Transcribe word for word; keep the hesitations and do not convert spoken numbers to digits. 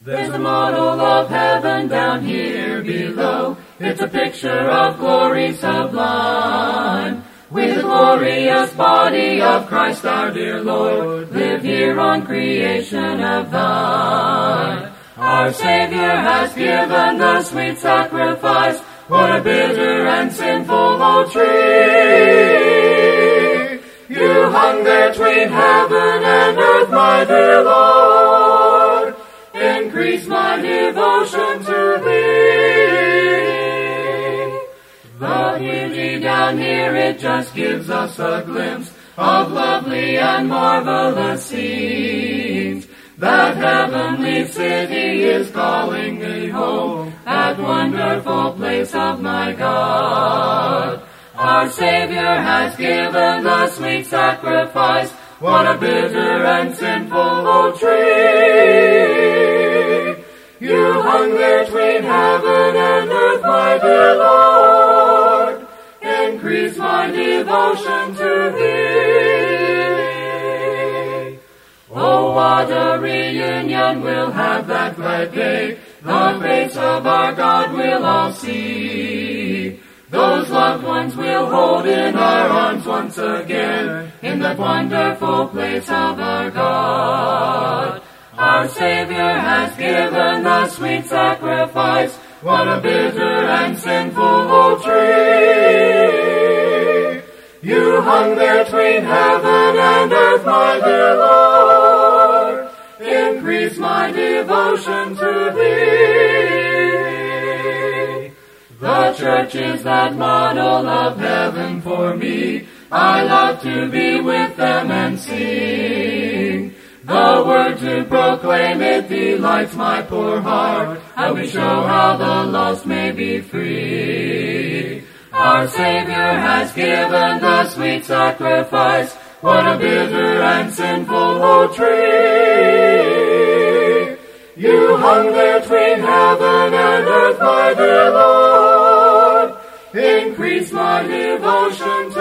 There's a model of heaven down here below. It's a picture of glory sublime. With the glorious body of Christ our dear Lord, live here on creation of thine. Our Savior has given the sweet sacrifice. What a bitter and sinful old tree! You hung there twain heaven and earth, my dear Lord. Increase my devotion to thee. The beauty down here, it just gives us a glimpse of lovely and marvelous scenes. That heavenly city is calling me home, that wonderful place of my God. Our Savior has given the sweet sacrifice. What a bitter and sinful old tree! You hung there twain heaven and earth, my dear Lord. Increase my devotion to thee. Oh, what a reunion we'll have that glad day. The face of our God we'll all see. Those loved ones we'll hold in our arms once again, in that wonderful place of our God. Our Savior has given the sweet sacrifice. What a bitter and sinful old tree! You hung there twain heaven and earth, my dear Lord. Increase my devotion to thee. The church is that model of heaven for me. I love to be with them and sing. The word to proclaim, it delights my poor heart. How we show how the lost may be free. Our Savior has given the sweet sacrifice. What a bitter and sinful old tree! You hung there twain heaven and earth, my dear Lord. Increase my devotion to